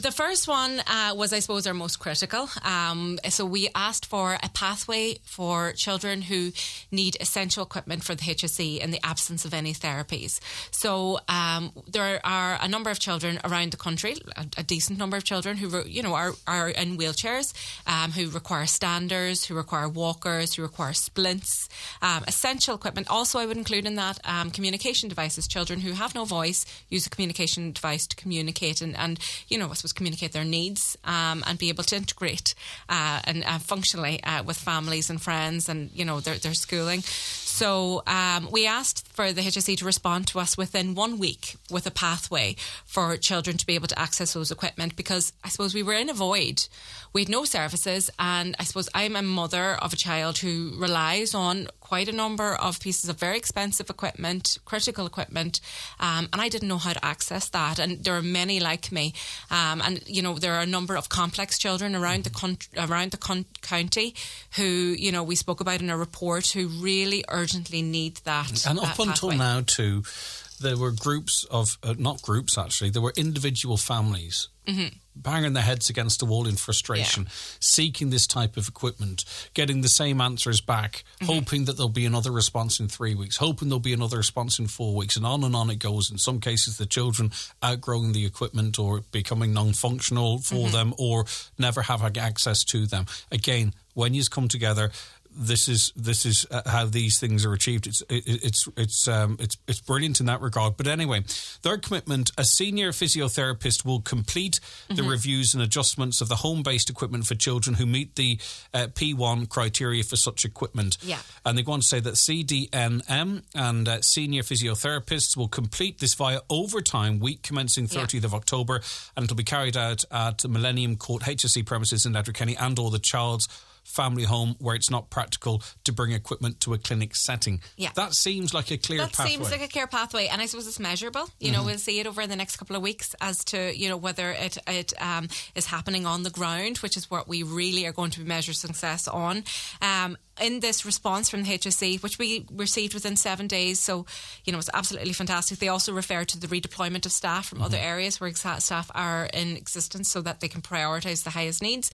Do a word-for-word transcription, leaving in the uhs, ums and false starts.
The first one uh, was, I suppose, our most critical. Um, so we asked for a pathway for children who need essential equipment for the H S E in the absence of any therapies. So um, there are a number of children around the country, a, a decent number of children who, you know, are, are in wheelchairs, um, who require standers, who require walkers, who require splints, um, essential equipment. Also, I would include in that um, communication devices. Children who have no voice use a communication device to communicate and, and you know, I suppose communicate their needs um, and be able to integrate uh, and uh, functionally uh, with families and friends and, you know, their, their schooling. So um, we asked for the H S E to respond to us within one week with a pathway for children to be able to access those equipment, because I suppose we were in a void. We had no services, and I suppose I'm a mother of a child who relies on quite a number of pieces of very expensive equipment, critical equipment, um, and I didn't know how to access that. And there are many like me, um, and you know there are a number of complex children around the con- around the con- county who, you know, we spoke about in a report, who really urgently need that. And that up until pathway. now, too, there were groups of uh, not groups actually. There were individual families. Mm-hmm. Banging their heads against the wall in frustration, yeah. seeking this type of equipment, getting the same answers back, mm-hmm. hoping that there'll be another response in three weeks, hoping there'll be another response in four weeks, and on and on it goes. In some cases, the children outgrowing the equipment or becoming non-functional for mm-hmm. them, or never having access to them. Again, when you come together, This is this is uh, how these things are achieved. It's it, it's it's um it's it's brilliant in that regard. But anyway, their commitment: a senior physiotherapist will complete mm-hmm. the reviews and adjustments of the home-based equipment for children who meet the uh, P one criteria for such equipment. Yeah, and they go on to say that C D N M and uh, senior physiotherapists will complete this via overtime week commencing thirtieth yeah. of October, and it'll be carried out at Millennium Court H S E premises in Letterkenny and or the child's family home where it's not practical to bring equipment to a clinic setting. Yeah. That seems like a clear that pathway. That seems like a clear pathway, and I suppose it's measurable. You mm-hmm. know, we'll see it over the next couple of weeks as to, you know, whether it, it um, is happening on the ground, which is what we really are going to measure success on. Um, in this response from the H S E, which we received within seven days, so, you know, it's absolutely fantastic. They also refer to the redeployment of staff from mm-hmm. other areas where staff are in existence so that they can prioritise the highest needs.